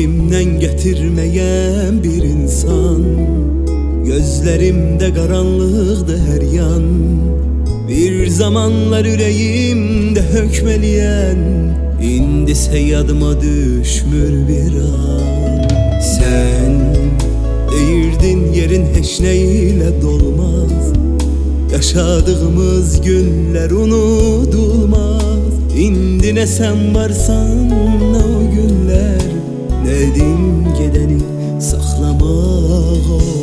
Keyfimden getirmeyen bir insan. Gözlerimde karanlıktı her yan. Bir zamanlar yüreğimde hökmeleyen, indise yadıma düşmür bir an. Sen değirdin yerin hiç neyle dolmaz. Yaşadığımız günler unutulmaz. İndi ne sen varsan ne o günler, nedim gedeni saklamak.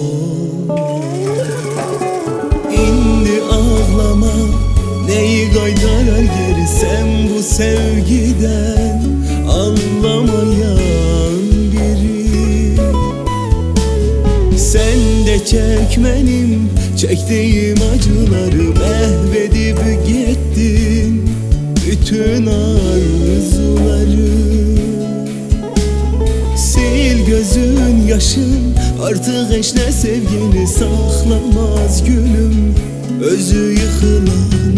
İndi ağlama, neyi qaytarar geri sen bu sevgiden anlamayan biri. Sen de çek benim çektiğim acıları, mahvedip gittin bütün arzuları. Sil gözün yaşın, artık hiç ne sevgini saklamaz gülüm. Özü yıkılan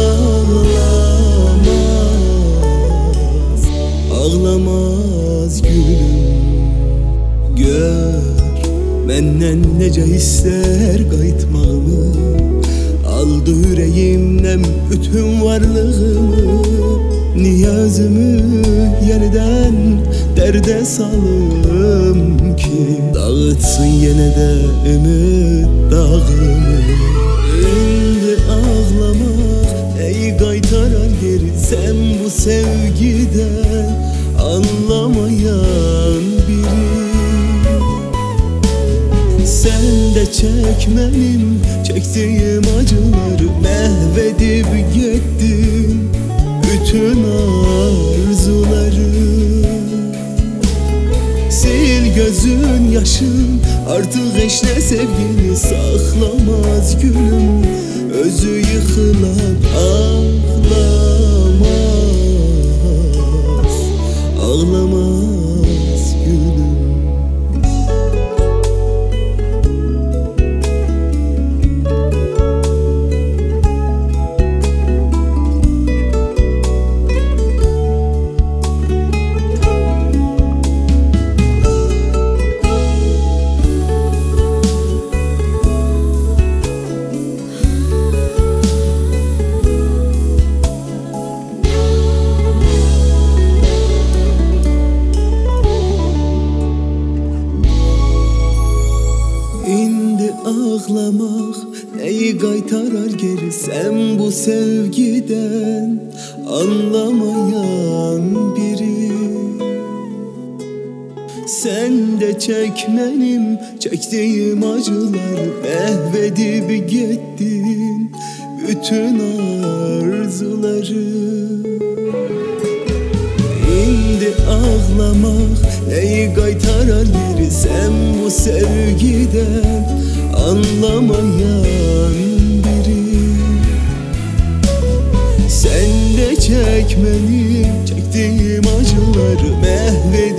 ağlamaz, ağlamaz gülüm. Gör menden nece ister qayıtmağımı, aldı yüreğimden bütün varlığımı. Niye özümü yeniden derde salım ki, dağıtsın yine de ümit dağımı. Şimdi ağlamak neyi qaytarar geri sen bu sevgiden anlamayan biri. Sen de çek benim çektiğim acıları, mahvedip gittin bütün arzuları. Sil gözün yaşın, artık hiç ne sevgini saklamaz gülüm. Özü yıkılan ağlamaz, ağlamaz gülüm. İndi ağlamak neyi qaytarar geri sen bu sevgiden anlamayan biri. Sen de çek benim çektiğim acıları, mahvedip gittin bütün arzuları. İndi ağlamak neyi qaytarar geri sen bu sevgiden anlamayan biri. Sen de çek benim çektiğim acıları, mahvedip